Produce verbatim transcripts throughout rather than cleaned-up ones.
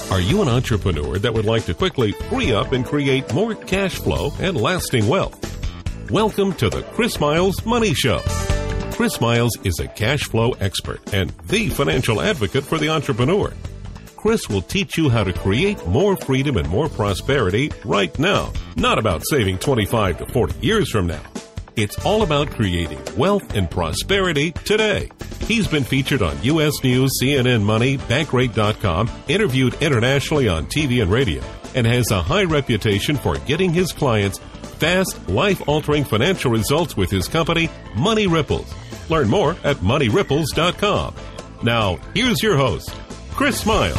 Are you an entrepreneur that would like to quickly free up and create more cash flow and lasting wealth? Welcome to the Chris Miles Money Show. Chris Miles is a cash flow expert and the financial advocate for the entrepreneur. Chris will teach you how to create more freedom and more prosperity right now. Not about saving twenty-five to forty years from now. It's all about creating wealth and prosperity today. He's been featured on U S News, C N N Money, Bankrate dot com, interviewed internationally on T V and radio, and has a high reputation for getting his clients fast, life-altering financial results with his company, Money Ripples. Learn more at money ripples dot com. Now, here's your host, Chris Miles.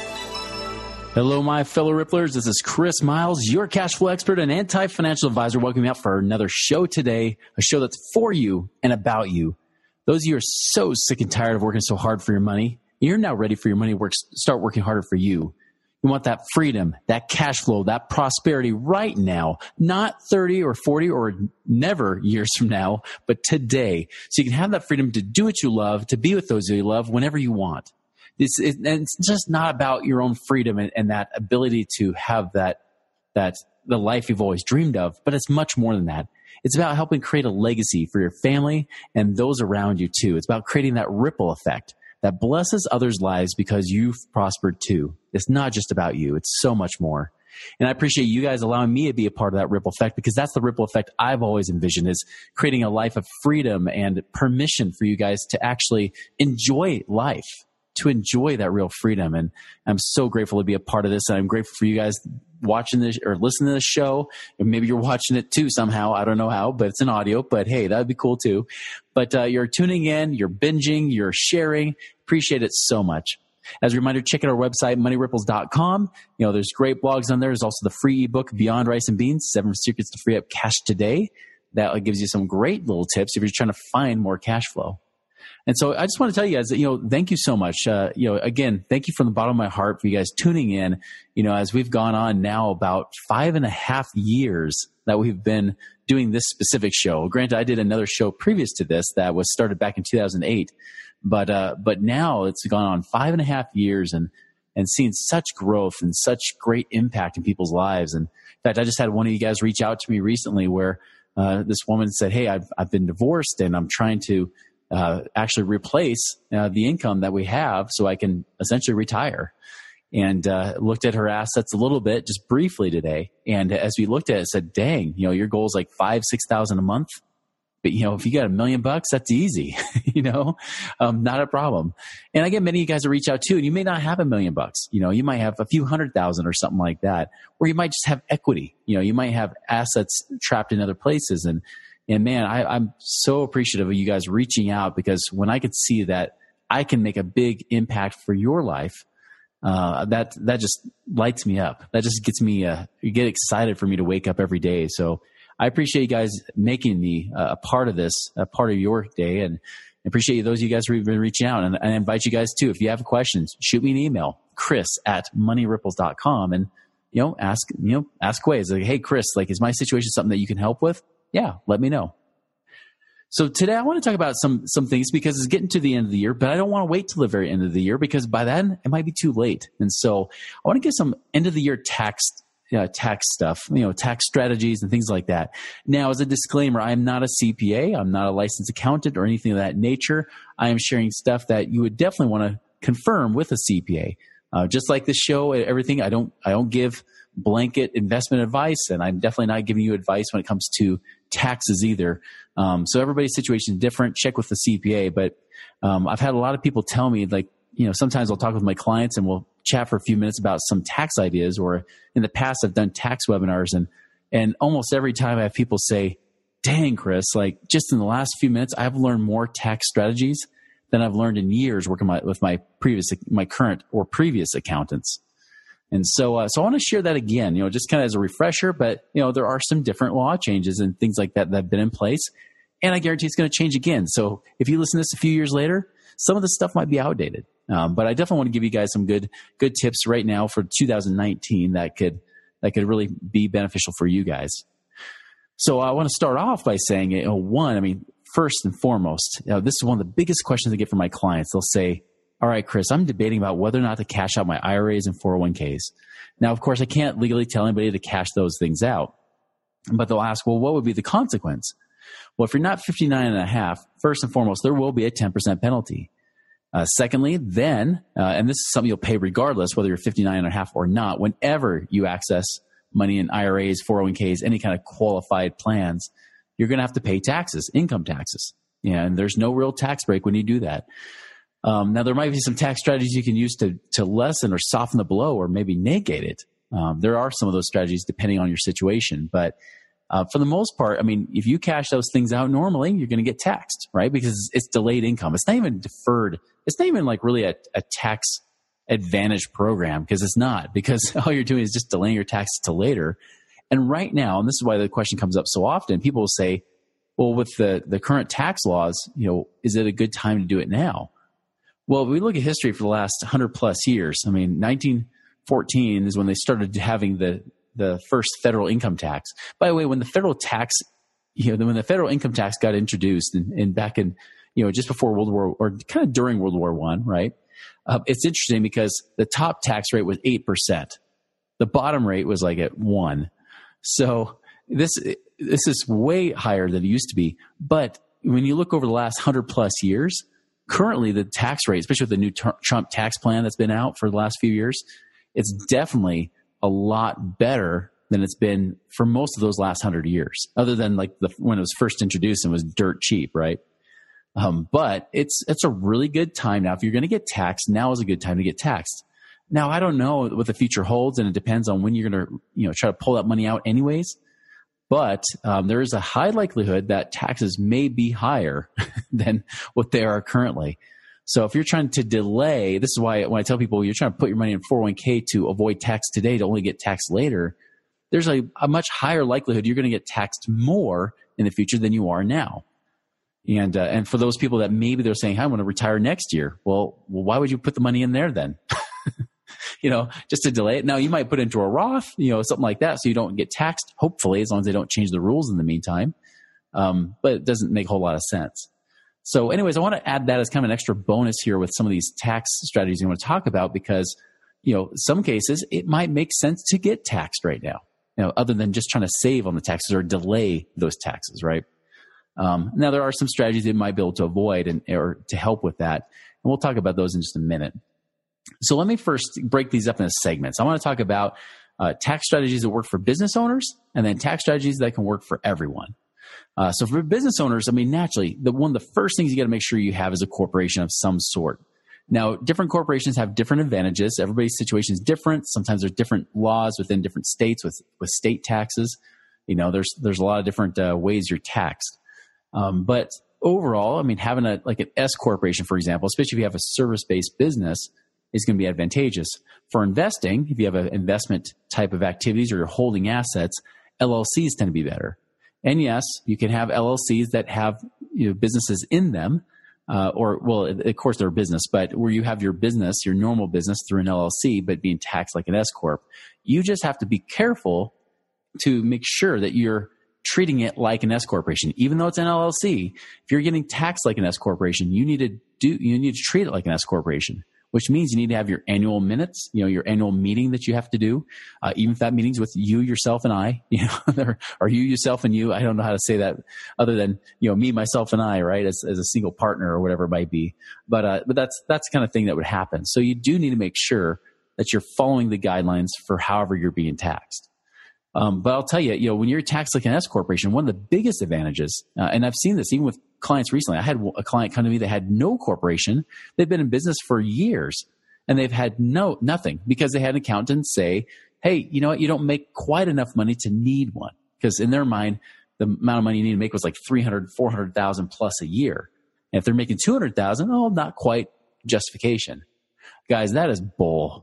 Hello, my fellow Ripplers. This is Chris Miles, your cash flow expert and anti-financial advisor, welcoming you out for another show today, a show that's for you and about you. Those of you who are so sick and tired of working so hard for your money, you're now ready for your money to work, start working harder for you. You want that freedom, that cash flow, that prosperity right now, not thirty or forty or never years from now, but today. So you can have that freedom to do what you love, to be with those you love whenever you want. It's, it, and it's just not about your own freedom and, and that ability to have that, that the life you've always dreamed of, but it's much more than that. It's about helping create a legacy for your family and those around you too. It's about creating that ripple effect that blesses others' lives because you've prospered too. It's not just about you. It's so much more. And I appreciate you guys allowing me to be a part of that ripple effect, because that's the ripple effect I've always envisioned, is creating a life of freedom and permission for you guys to actually enjoy life, to enjoy that real freedom. And I'm so grateful to be a part of this. And I'm grateful for you guys watching this or listening to this show. And maybe you're watching it too somehow. I don't know how, but it's an audio, but hey, that'd be cool too. But uh, you're tuning in, you're binging, you're sharing. Appreciate it so much. As a reminder, check out our website, money ripples dot com. You know, there's great blogs on there. There's also the free ebook, Beyond Rice and Beans, Seven Secrets to Free Up Cash Today. That gives you some great little tips if you're trying to find more cash flow. And so I just want to tell you guys that, you know, thank you so much. Uh, you know, again, thank you from the bottom of my heart for you guys tuning in, you know, as we've gone on now about five and a half years that we've been doing this specific show. Granted, I did another show previous to this that was started back in two thousand eight, but, uh, but now it's gone on five and a half years and, and seen such growth and such great impact in people's lives. And in fact, I just had one of you guys reach out to me recently where, uh, this woman said, "Hey, I've, I've been divorced and I'm trying to, Uh, actually replace uh, the income that we have so I can essentially retire." And uh, looked at her assets a little bit, just briefly today. And as we looked at it, said, "Dang, you know, your goal is like five, six thousand a month. But you know, if you got a million bucks, that's easy. you know, um, not a problem." And I get many of you guys to reach out too. And you may not have a million bucks. You know, you might have a few hundred thousand or something like that, or you might just have equity. You know, you might have assets trapped in other places. And And man, I, I'm so appreciative of you guys reaching out, because when I could see that I can make a big impact for your life, uh, that that just lights me up. That just gets me, uh, you get excited for me to wake up every day. So I appreciate you guys making me uh, a part of this, a part of your day, and I appreciate those of you guys who've been reaching out. And I invite you guys too, if you have questions, shoot me an email, Chris at money ripples dot com, and you know, ask you know, ask ways like, "Hey, Chris, like, is my situation something that you can help with?" Yeah, let me know. So today I want to talk about some some things, because it's getting to the end of the year, but I don't want to wait till the very end of the year, because by then it might be too late. And so I want to give some end of the year tax uh, tax stuff, you know, tax strategies and things like that. Now, as a disclaimer, I'm not a C P A, I'm not a licensed accountant or anything of that nature. I am sharing stuff that you would definitely want to confirm with a C P A. Uh, just like this show, everything, I don't I don't give blanket investment advice, and I'm definitely not giving you advice when it comes to taxes either. Um, so everybody's situation is different. Check with the C P A. But um, I've had a lot of people tell me, like, you know, sometimes I'll talk with my clients and we'll chat for a few minutes about some tax ideas, or in the past I've done tax webinars, and and almost every time I have people say, "Dang, Chris, like, just in the last few minutes, I've learned more tax strategies than I've learned in years working my, with my previous, my current or previous accountants." And so, uh, so I want to share that again, you know, just kind of as a refresher, but you know, there are some different law changes and things like that that have been in place, and I guarantee it's going to change again. So if you listen to this a few years later, some of the stuff might be outdated. Um, but I definitely want to give you guys some good, good tips right now for two thousand nineteen that could, that could really be beneficial for you guys. So I want to start off by saying, you know, one, I mean, first and foremost, you know, this is one of the biggest questions I get from my clients. They'll say, all right, Chris, I'm debating about whether or not to cash out my I R As and four oh one k's. Now, of course, I can't legally tell anybody to cash those things out, but they'll ask, well, what would be the consequence? Well, if you're not fifty-nine and a half, first and foremost, there will be a ten percent penalty. Uh, secondly, then, uh, and this is something you'll pay regardless, whether you're fifty-nine and a half or not, whenever you access money in I R As, four oh one k's, any kind of qualified plans, you're going to have to pay taxes, income taxes. Yeah, and there's no real tax break when you do that. Um, now, there might be some tax strategies you can use to to lessen or soften the blow or maybe negate it. Um, there are some of those strategies depending on your situation. But uh, for the most part, I mean, if you cash those things out normally, you're going to get taxed, right? Because it's, it's delayed income. It's not even deferred. It's not even like really a, a tax advantage program, because it's not, because all you're doing is just delaying your taxes to later. And right now, and this is why the question comes up so often, people will say, well, with the, the current tax laws, you know, is it a good time to do it now? Well, if we look at history for the last one hundred plus years, I mean, nineteen fourteen is when they started having the, the first federal income tax. By the way, when the federal tax, you know, when the federal income tax got introduced in, in back in, you know, just before World War, or kind of during World War One, right? Uh, it's interesting because the top tax rate was eight percent. The bottom rate was like at one. So this, this is way higher than it used to be. But when you look over the last one hundred plus years, currently the tax rate, especially with the new Trump tax plan that's been out for the last few years, it's definitely a lot better than it's been for most of those last hundred years, other than like the, when it was first introduced and was dirt cheap, right? Um, but it's, it's a really good time now. If you're going to get taxed, now is a good time to get taxed. Now, I don't know what the future holds, and it depends on when you're going to, you know, try to pull that money out anyways. But um, there is a high likelihood that taxes may be higher than what they are currently. So if you're trying to delay, this is why when I tell people you're trying to put your money in four oh one k to avoid tax today to only get taxed later, there's a, a much higher likelihood you're going to get taxed more in the future than you are now. And uh, and for those people that maybe they're saying, hey, I want to retire next year. Well, well, why would you put the money in there then? You know, just to delay it. Now, you might put it into a Roth, you know, something like that, so you don't get taxed, hopefully, as long as they don't change the rules in the meantime. Um, but it doesn't make a whole lot of sense. So anyways, I want to add that as kind of an extra bonus here with some of these tax strategies I want to talk about, because, you know, some cases it might make sense to get taxed right now, you know, other than just trying to save on the taxes or delay those taxes, right? Um, now, there are some strategies that you might be able to avoid and or to help with that. And we'll talk about those in just a minute. So let me first break these up into segments. I want to talk about uh, tax strategies that work for business owners, and then tax strategies that can work for everyone. Uh, so for business owners, I mean, naturally, the one of the first things you got to make sure you have is a corporation of some sort. Now, different corporations have different advantages. Everybody's situation is different. Sometimes there's different laws within different states with, with state taxes. You know, there's there's a lot of different uh, ways you're taxed. Um, but overall, I mean, having a like an S corporation, for example, especially if you have a service-based business, is going to be advantageous. For investing, if you have an investment type of activities or you're holding assets, L L Cs tend to be better. And yes, you can have L L Cs that have, you know, businesses in them, uh, or, well, of course they're a business, but where you have your business, your normal business through an L L C, but being taxed like an S corp. You just have to be careful to make sure that you're treating it like an S corporation. Even though it's an L L C, if you're getting taxed like an S corporation, you need to do, you need to treat it like an S corporation, which means you need to have your annual minutes, you know, your annual meeting that you have to do, uh, even if that meeting's with you, yourself, and I, you know, or you, yourself, and you. I don't know how to say that other than, you know, me, myself, and I, right, as, as a single partner or whatever it might be. But uh, but that's that's the kind of thing that would happen. So you do need to make sure that you're following the guidelines for however you're being taxed. Um, but I'll tell you, you know, when you're taxed like an S corporation, one of the biggest advantages, uh, and I've seen this even with clients recently. I had a client come to me that had no corporation. They've been in business for years, and they've had no nothing because they had an accountant say, hey, you know what? You don't make quite enough money to need one. Because in their mind, the amount of money you need to make was like three hundred, four hundred thousand plus a year. And if they're making two hundred thousand, oh, not quite justification. Guys, that is bull.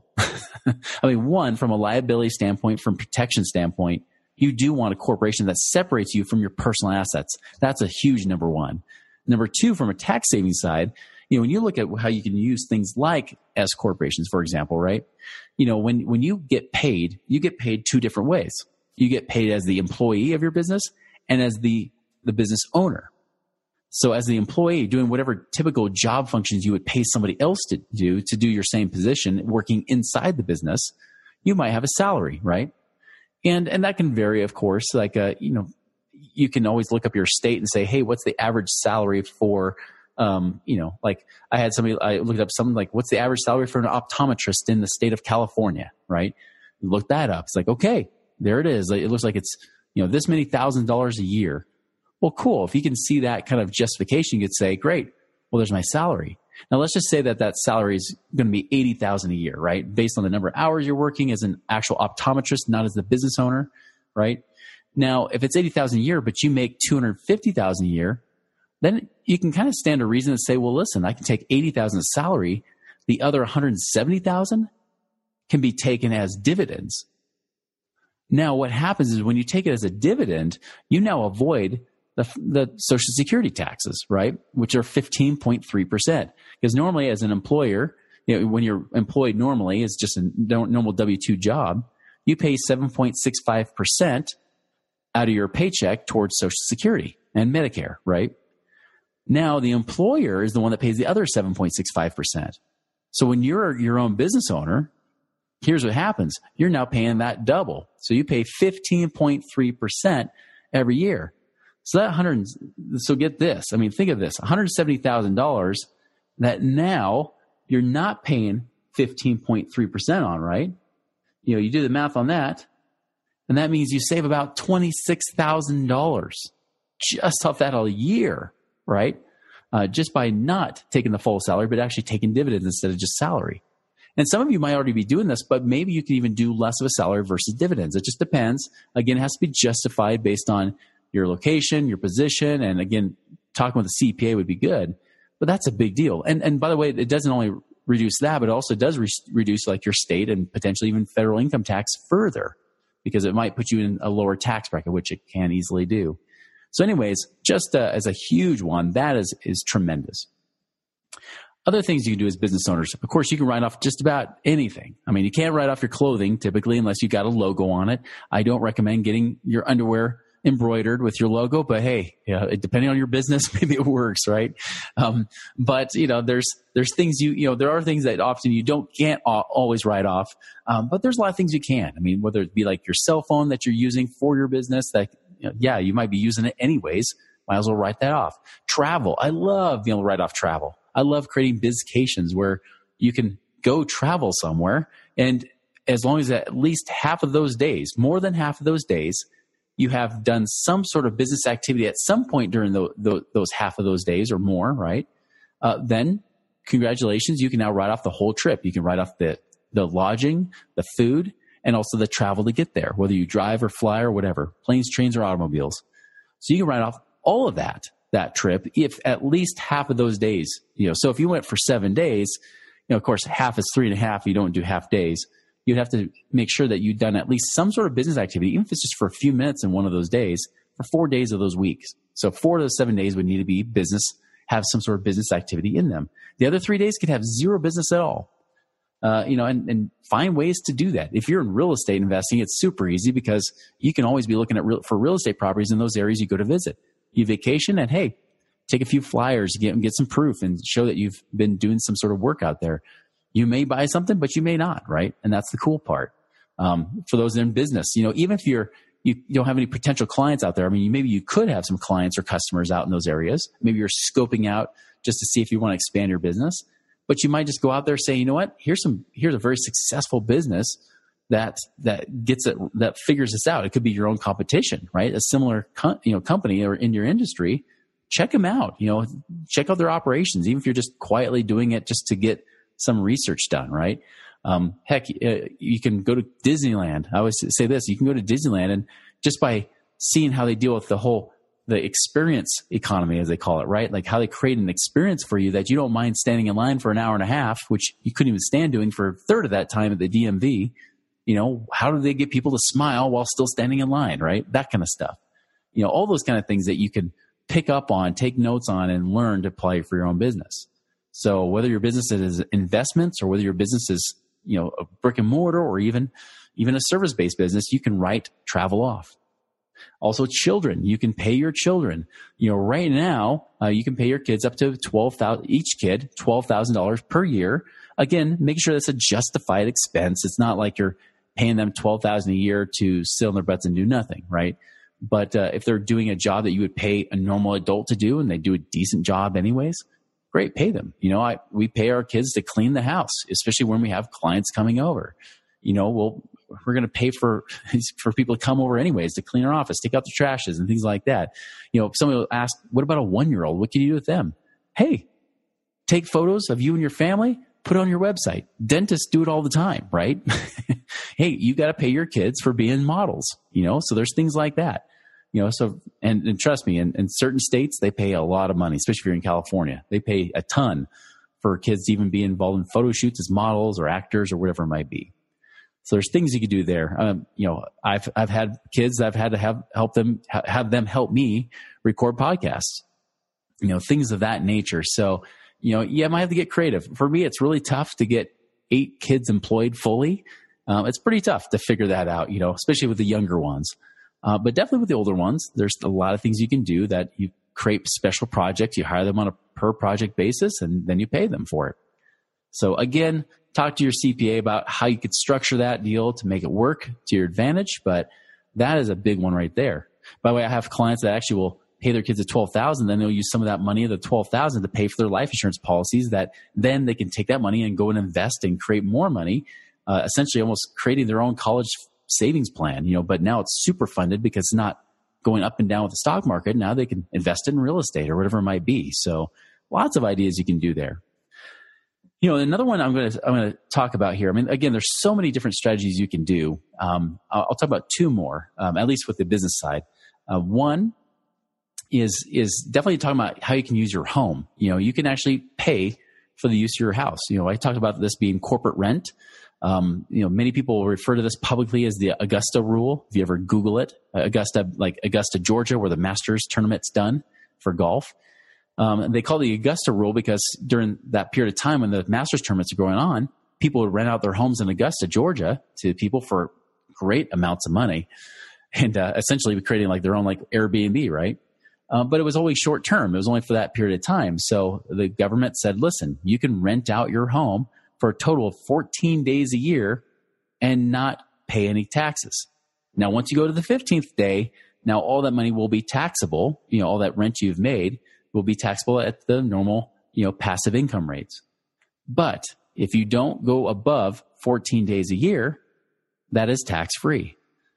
I mean, one, from a liability standpoint, from protection standpoint, you do want a corporation that separates you from your personal assets. That's a huge number one. Number two, from a tax saving side, you know, when you look at how you can use things like S corporations, for example, right? You know, when, when you get paid, you get paid two different ways. You get paid as the employee of your business and as the, the business owner. So as the employee doing whatever typical job functions you would pay somebody else to do, to do your same position, working inside the business, you might have a salary, right? And, and that can vary, of course. Like, uh, you know, you can always look up your state and say, hey, what's the average salary for, um, you know, like I had somebody, I looked up something like, what's the average salary for an optometrist in the state of California, right? Look that up. It's like, okay, there it is. It looks like it's, you know, this many thousand dollars a year. Well, cool. If you can see that kind of justification, you could say, great, well, there's my salary. Now, let's just say that that salary is going to be eighty thousand dollars a year, right? Based on the number of hours you're working as an actual optometrist, not as the business owner, right? Now, if it's eighty thousand dollars a year, but you make two hundred fifty thousand dollars a year, then you can kind of stand a reason to say, well, listen, I can take eighty thousand dollars of salary. The other one hundred seventy thousand dollars can be taken as dividends. Now, what happens is when you take it as a dividend, you now avoid the, the Social Security taxes, right? Which are fifteen point three percent. Because normally as an employer, you know, when you're employed normally, it's just a normal W two job, you pay seven point six five percent out of your paycheck towards Social Security and Medicare, right? Now the employer is the one that pays the other seven point six five percent. So when you're your own business owner, here's what happens. You're now paying that double. So you pay fifteen point three percent every year. So that one hundred, so get this. I mean, think of this, one hundred seventy thousand dollars that now you're not paying fifteen point three percent on, right? You know, you do the math on that, and that means you save about twenty-six thousand dollars just off that a year, right? Uh, just by not taking the full salary, but actually taking dividends instead of just salary. And some of you might already be doing this, but maybe you can even do less of a salary versus dividends. It just depends. Again, it has to be justified based on your location, your position, and again, talking with a C P A would be good, but that's a big deal. And and by the way, it doesn't only reduce that, but it also does re- reduce like your state and potentially even federal income tax further, because it might put you in a lower tax bracket, which it can easily do. So anyways, just uh, as a huge one, that is is tremendous. Other things you can do as business owners, of course, you can write off just about anything. I mean, you can't write off your clothing typically unless you've got a logo on it. I don't recommend getting your underwear embroidered with your logo, but hey, you know, depending on your business, maybe it works, right? Um, but you know, there's there's things you you know there are things that often you don't can't always write off, um, but there's a lot of things you can. I mean, whether it be like your cell phone that you're using for your business, that you know, yeah, you might be using it anyways. Might as well write that off. Travel, I love being able to write off travel. I love creating bizcations where you can go travel somewhere, and as long as at least half of those days, more than half of those days, you have done some sort of business activity at some point during the, the, those half of those days or more, right? Uh, then congratulations, you can now write off the whole trip. You can write off the, the lodging, the food, and also the travel to get there, whether you drive or fly or whatever, planes, trains, or automobiles. So you can write off all of that, that trip, if at least half of those days, you know, so if you went for seven days, you know, of course, half is three and a half, you don't do half days. You'd have to make sure that you've done at least some sort of business activity, even if it's just for a few minutes in one of those days, for four days of those weeks. So four of those seven days would need to be business, have some sort of business activity in them. The other three days could have zero business at all. Uh, you know, and, and find ways to do that. If you're in real estate investing, it's super easy because you can always be looking at real, for real estate properties in those areas you go to visit. You vacation and hey, take a few flyers, get, get some proof and show that you've been doing some sort of work out there. You may buy something, but you may not, right? And that's the cool part. Um, for those in business, you know, even if you're, you, you don't have any potential clients out there, I mean, you, maybe you could have some clients or customers out in those areas. Maybe you're scoping out just to see if you want to expand your business, but you might just go out there saying, you know what, here's some, here's a very successful business that, that gets it, that figures this out. It could be your own competition, right? A similar, co- you know, company or in your industry, check them out, you know, check out their operations, even if you're just quietly doing it just to get some research done, right? Um, heck, uh, you can go to Disneyland. I always say this, you can go to Disneyland and just by seeing how they deal with the whole, the experience economy, as they call it, right? Like how they create an experience for you that you don't mind standing in line for an hour and a half, which you couldn't even stand doing for a third of that time at the D M V. You know, how do they get people to smile while still standing in line, right? That kind of stuff. You know, all those kind of things that you can pick up on, take notes on, and learn to apply for your own business. So whether your business is investments or whether your business is, you know, a brick and mortar or even, even a service-based business, you can write travel off. Also, children, you can pay your children. You know, right now, uh, you can pay your kids up to twelve thousand each kid, twelve thousand dollars per year. Again, make sure that's a justified expense. It's not like you're paying them twelve thousand dollars a year to sit on their butts and do nothing, right? But uh, if they're doing a job that you would pay a normal adult to do and they do a decent job anyways, great, pay them. You know, I, we pay our kids to clean the house, especially when we have clients coming over. You know, well, we're going to pay for for people to come over anyways to clean our office, take out the trashes and things like that. You know, somebody will ask, what about a one-year-old? What can you do with them? Hey, take photos of you and your family, put it on your website. Dentists do it all the time, right? Hey, you got to pay your kids for being models, you know, so there's things like that. You know, so, and, and trust me, in, in certain states, they pay a lot of money, especially if you're in California. They pay a ton for kids to even be involved in photo shoots as models or actors or whatever it might be. So there's things you could do there. Um, you know, I've I've had kids that I've had to have help them ha- have them help me record podcasts. You know, things of that nature. So, you know, you might have to get creative. For me, it's really tough to get eight kids employed fully. Um, it's pretty tough to figure that out. You know, especially with the younger ones. Uh, but definitely with the older ones, there's a lot of things you can do that you create special projects. You hire them on a per project basis, and then you pay them for it. So again, talk to your C P A about how you could structure that deal to make it work to your advantage. But that is a big one right there. By the way, I have clients that actually will pay their kids at twelve thousand dollars, then they'll use some of that money, the twelve thousand dollars, to pay for their life insurance policies, that then they can take that money and go and invest and create more money, uh, essentially almost creating their own college savings plan, you know, but now it's super funded because it's not going up and down with the stock market. Now they can invest in real estate or whatever it might be. So lots of ideas you can do there. You know, another one I'm going to I'm going to talk about here. I mean, again, there's so many different strategies you can do. Um, I'll, I'll talk about two more, um, at least with the business side. Uh, one is is definitely talking about how you can use your home. You know, you can actually pay for the use of your house. You know, I talked about this being corporate rent. Um, you know, many people refer to this publicly as the Augusta rule. If you ever Google it, Augusta, like Augusta, Georgia, where the Masters tournament's done for golf. Um, they call it the Augusta rule because during that period of time when the Masters tournaments are going on, people would rent out their homes in Augusta, Georgia to people for great amounts of money and uh, essentially creating like their own like Airbnb, right? Um, but it was always short term. It was only for that period of time. So the government said, listen, you can rent out your home for a total of fourteen days a year and not pay any taxes. Now, once you go to the fifteenth day, now all that money will be taxable. You know, all that rent you've made will be taxable at the normal, you know, passive income rates. But if you don't go above fourteen days a year, that is tax free.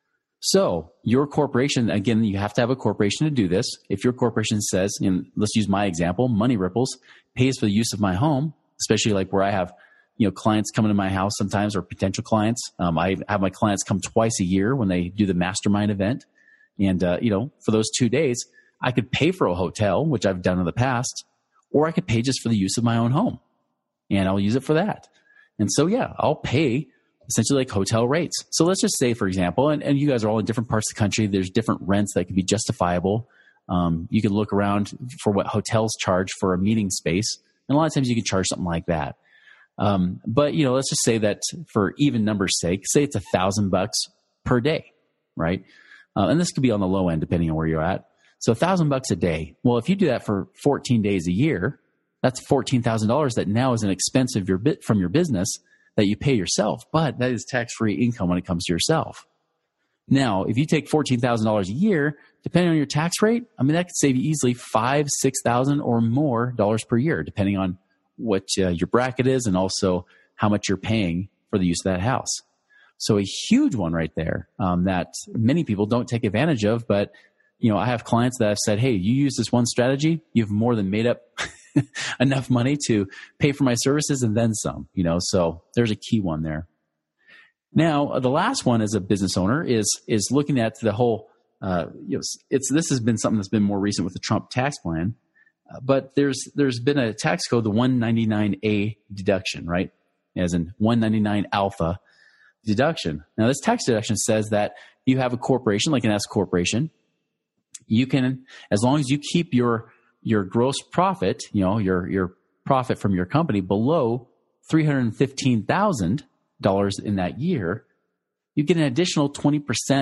So your corporation, again, you have to have a corporation to do this. If your corporation says, and let's use my example, Money Ripples pays for the use of my home, especially like where I have, you know, clients coming to my house sometimes or potential clients. Um, I have my clients come twice a year when they do the mastermind event. And, uh, you know, for those two days, I could pay for a hotel, which I've done in the past, or I could pay just for the use of my own home and I'll use it for that. And so, yeah, I'll pay essentially like hotel rates. So let's just say, for example, and, and you guys are all in different parts of the country, there's different rents that can be justifiable. Um, you can look around for what hotels charge for a meeting space. And a lot of times you can charge something like that. Um, but, you know, let's just say that for even numbers sake, say it's a thousand bucks per day, right? Uh, and this could be on the low end, depending on where you're at. So a thousand bucks a day. Well, if you do that for fourteen days a year, that's fourteen thousand dollars that now is an expense of your bit from your business that you pay yourself, but that is tax-free income when it comes to yourself. Now, if you take fourteen thousand dollars a year, depending on your tax rate, I mean, that could save you easily five, six thousand or more dollars per year, depending on what uh, your bracket is and also how much you're paying for the use of that house. So a huge one right there um, that many people don't take advantage of. But, you know, I have clients that have said, hey, you use this one strategy, you've more than made up enough money to pay for my services and then some, you know, so there's a key one there. Now, uh, the last one as a business owner is, is looking at the whole, uh, you know, it's, this has been something that's been more recent with the Trump tax plan. But there's there's been a tax code, the one ninety-nine A deduction, right? As in one ninety-nine alpha deduction. Now, this tax deduction says that you have a corporation, like an S corporation, you can, as long as you keep your your gross profit, you know, your your profit from your company below three hundred fifteen thousand dollars in that year, you get an additional twenty percent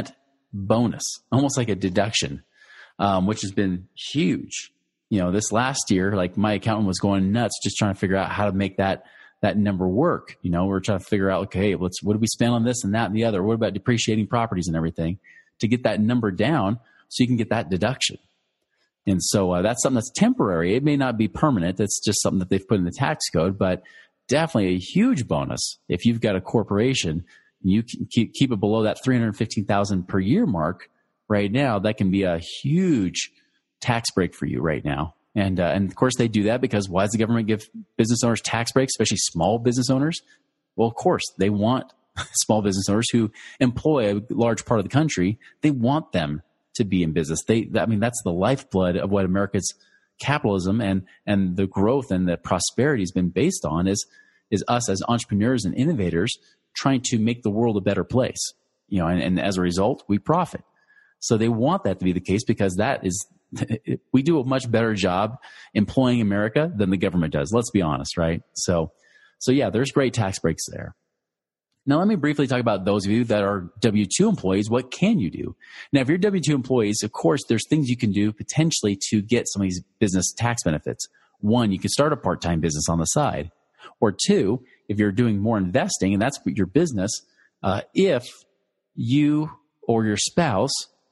bonus, almost like a deduction, um, which has been huge. You know, this last year, like my accountant was going nuts just trying to figure out how to make that that number work. You know, we're trying to figure out, okay, let's what do we spend on this and that and the other? What about depreciating properties and everything to get that number down so you can get that deduction? And so uh, that's something that's temporary. It may not be permanent. It's just something that they've put in the tax code, but definitely a huge bonus if you've got a corporation. You can keep, keep it below that three hundred fifteen thousand dollars per year mark right now. That can be a huge tax break for you right now. And, uh, and of course they do that because why does the government give business owners tax breaks, especially small business owners? Well, of course they want small business owners who employ a large part of the country. They want them to be in business. They, I mean, that's the lifeblood of what America's capitalism and, and the growth and the prosperity has been based on is, is us as entrepreneurs and innovators trying to make the world a better place, you know, and, and as a result, we profit. So they want that to be the case because that is, we do a much better job employing America than the government does. Let's be honest, right? So, so yeah, there's great tax breaks there. Now, let me briefly talk about those of you that are W two employees. What can you do? Now, if you're W two employees, of course, there's things you can do potentially to get some of these business tax benefits. One, you can start a part-time business on the side. Or two, if you're doing more investing, and that's your business, uh, if you or your spouse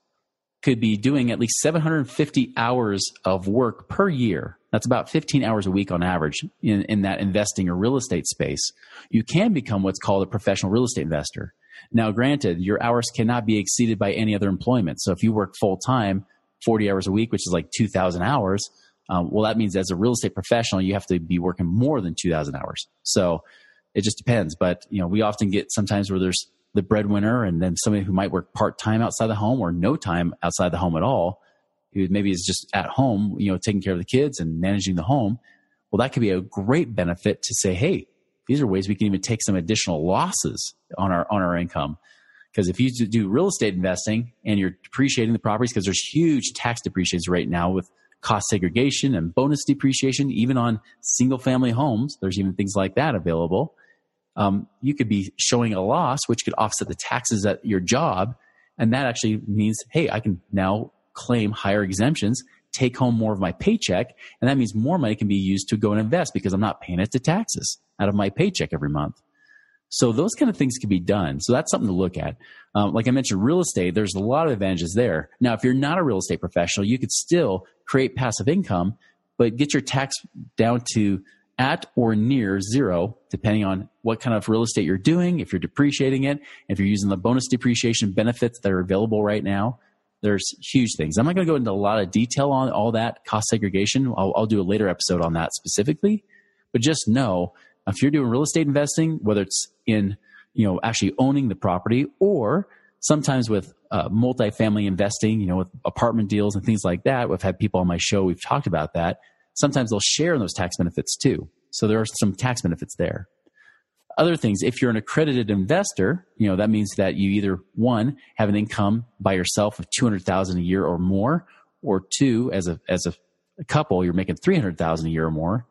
could be doing at least seven hundred fifty hours of work per year. That's about fifteen hours a week on average in, in that investing or real estate space. You can become what's called a professional real estate investor. Now, granted, your hours cannot be exceeded by any other employment. So if you work full time, forty hours a week, which is like two thousand hours, um, well, that means as a real estate professional, you have to be working more than two thousand hours. So it just depends. But, you know, we often get sometimes where there's the breadwinner and then somebody who might work part-time outside the home or no time outside the home at all, who maybe is just at home, you know, taking care of the kids and managing the home. Well, that could be a great benefit to say, hey, these are ways we can even take some additional losses on our, on our income. Because if you do real estate investing and you're depreciating the properties, because there's huge tax depreciations right now with cost segregation and bonus depreciation, even on single family homes, there's even things like that available. Um, you could be showing a loss, which could offset the taxes at your job. And that actually means, hey, I can now claim higher exemptions, take home more of my paycheck. And that means more money can be used to go and invest because I'm not paying it to taxes out of my paycheck every month. So those kind of things can be done. So that's something to look at. Um, like I mentioned, real estate, there's a lot of advantages there. Now, if you're not a real estate professional, you could still create passive income, but get your tax down to at or near zero, depending on what kind of real estate you're doing, if you're depreciating it, if you're using the bonus depreciation benefits that are available right now. There's huge things. I'm not going to go into a lot of detail on all that cost segregation. I'll, I'll do a later episode on that specifically. But just know, if you're doing real estate investing, whether it's in, you know, actually owning the property or sometimes with uh, multifamily investing, you know, with apartment deals and things like that. We've had people on my show. We've talked about that. Sometimes they'll share in those tax benefits too. So there are some tax benefits there. Other things, if you're an accredited investor, you know, that means that you either, one, have an income by yourself of two hundred thousand dollars a year or more, or two, as a as a, a couple, you're making three hundred thousand dollars a year or more,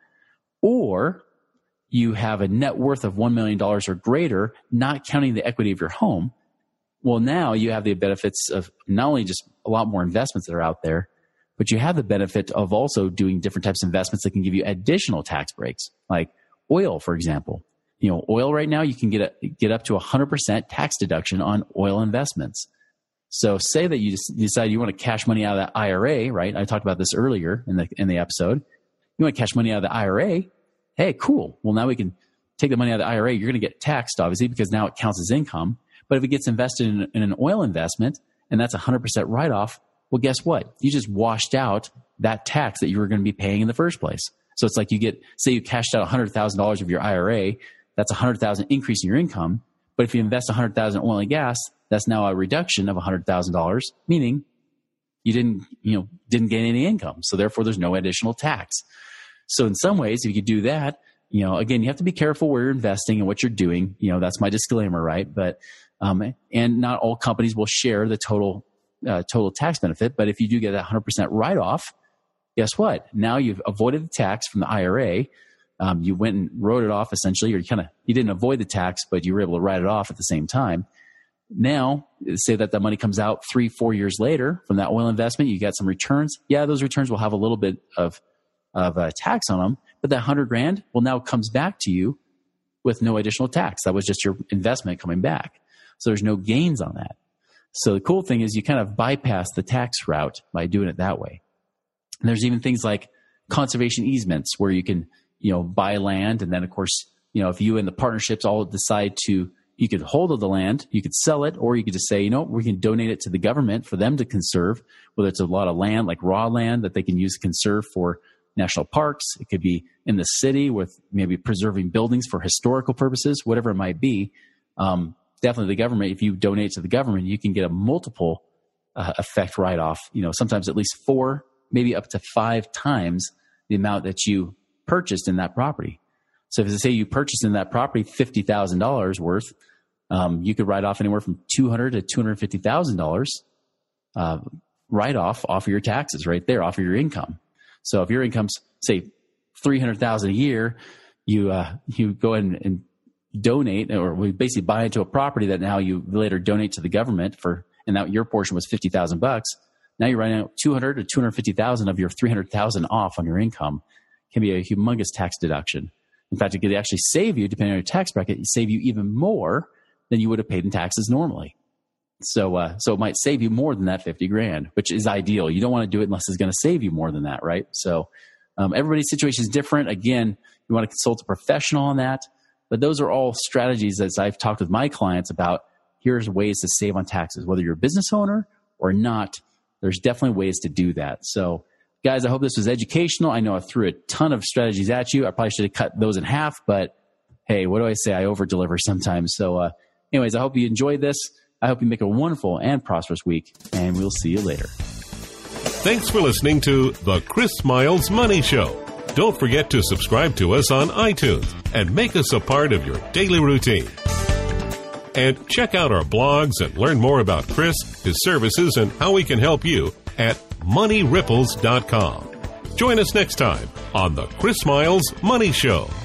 or you have a net worth of one million dollars or greater, not counting the equity of your home. Well, now you have the benefits of not only just a lot more investments that are out there, but you have the benefit of also doing different types of investments that can give you additional tax breaks, like oil, for example. You know, oil right now, you can get a, get up to one hundred percent tax deduction on oil investments. So say that you just decide you want to cash money out of that I R A, right? I talked about this earlier in the in the episode. You want to cash money out of the I R A. Hey, cool. Well, now we can take the money out of the I R A. You're going to get taxed, obviously, because now it counts as income. But if it gets invested in, in an oil investment, and that's a one hundred percent write-off, well, guess what? You just washed out that tax that you were going to be paying in the first place. So it's like you get, say you cashed out one hundred thousand dollars of your I R A, that's a one hundred thousand dollars increase in your income. But if you invest one hundred thousand dollars in oil and gas, that's now a reduction of one hundred thousand dollars, meaning you didn't, you know, didn't gain any income. So therefore, there's no additional tax. So in some ways, if you could do that, you know, again, you have to be careful where you're investing and what you're doing. You know, that's my disclaimer, right? But, um, and not all companies will share the total, uh, total tax benefit. But if you do get that one hundred percent write-off, guess what? Now you've avoided the tax from the I R A. Um, you went and wrote it off essentially, or you kind of, you didn't avoid the tax, but you were able to write it off at the same time. Now, say that that money comes out three, four years later from that oil investment, you get some returns. Yeah, those returns will have a little bit of of uh, tax on them, but that hundred grand, well, now comes back to you with no additional tax. That was just your investment coming back. So there's no gains on that. So the cool thing is you kind of bypass the tax route by doing it that way. And there's even things like conservation easements where you can, you know, buy land. And then of course, you know, if you and the partnerships all decide to, you could hold of the land, you could sell it, or you could just say, you know, we can donate it to the government for them to conserve, whether it's a lot of land, like raw land that they can use to conserve for national parks. It could be in the city with maybe preserving buildings for historical purposes, whatever it might be. Um, definitely the government, if you donate to the government, you can get a multiple uh, effect write-off, you know, sometimes at least four, maybe up to five times the amount that you purchased in that property. So if they say you purchased in that property fifty thousand dollars worth, um, you could write off anywhere from two hundred thousand dollars to two hundred fifty thousand dollars uh, write-off off of your taxes right there, off of your income. So if your income's, say, three hundred thousand dollars a year, you uh, you go ahead and, and donate, or we basically buy into a property that now you later donate to the government for, and that your portion was fifty thousand bucks. Now you're writing out two hundred to two hundred fifty thousand of your three hundred thousand off on your income. It can be a humongous tax deduction. In fact, it could actually save you, depending on your tax bracket, save you even more than you would have paid in taxes normally. So, uh, so it might save you more than that fifty grand, which is ideal. You don't want to do it unless it's going to save you more than that, right? So, um, everybody's situation is different. Again, you want to consult a professional on that, but those are all strategies as I've talked with my clients about. Here's ways to save on taxes, whether you're a business owner or not. There's definitely ways to do that. So, guys, I hope this was educational. I know I threw a ton of strategies at you. I probably should have cut those in half, but hey, what do I say? I over deliver sometimes. So, uh, anyways, I hope you enjoyed this. I hope you make a wonderful and prosperous week, and we'll see you later. Thanks for listening to The Chris Miles Money Show. Don't forget to subscribe to us on iTunes and make us a part of your daily routine. And check out our blogs and learn more about Chris, his services, and how we can help you at money ripples dot com. Join us next time on The Chris Miles Money Show.